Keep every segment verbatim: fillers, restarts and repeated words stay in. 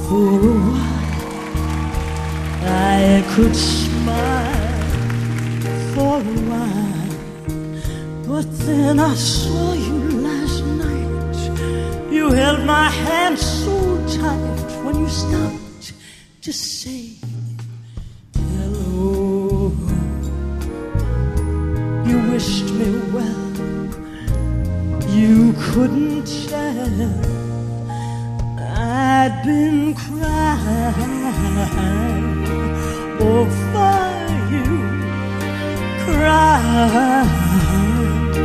For a while I could smile, for a while, but then I saw you last night. You held my hand so tight when you stopped to say hello. You wished me well, you couldn't tell I'd been crying over you, crying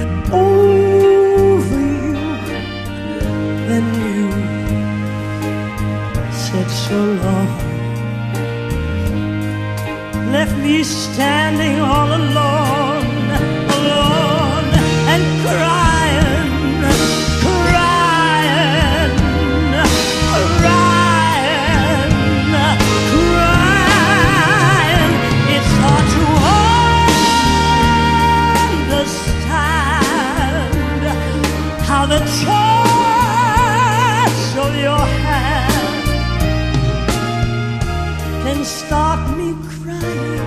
over you, and you said so long, left me standing all alone, alone and crying, crying, crying, crying. It's hard to understand how the touch of your hand can stop me crying.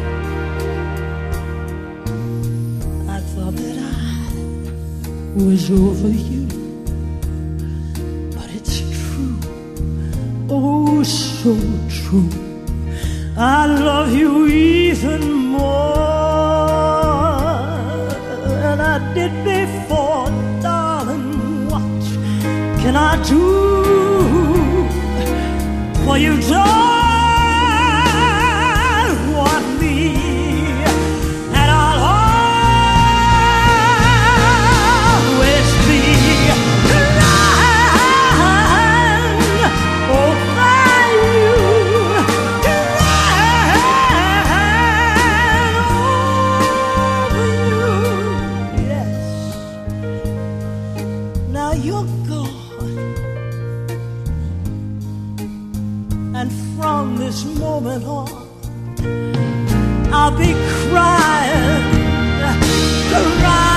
I thought that I was over you, but it's true, oh so true. I love you even more than I did before, darling. What can I do for you? Don't want me, and I'll always be crying over you, crying over you. Yes. Now you're gone, and from this moment on I'll be crying, crying.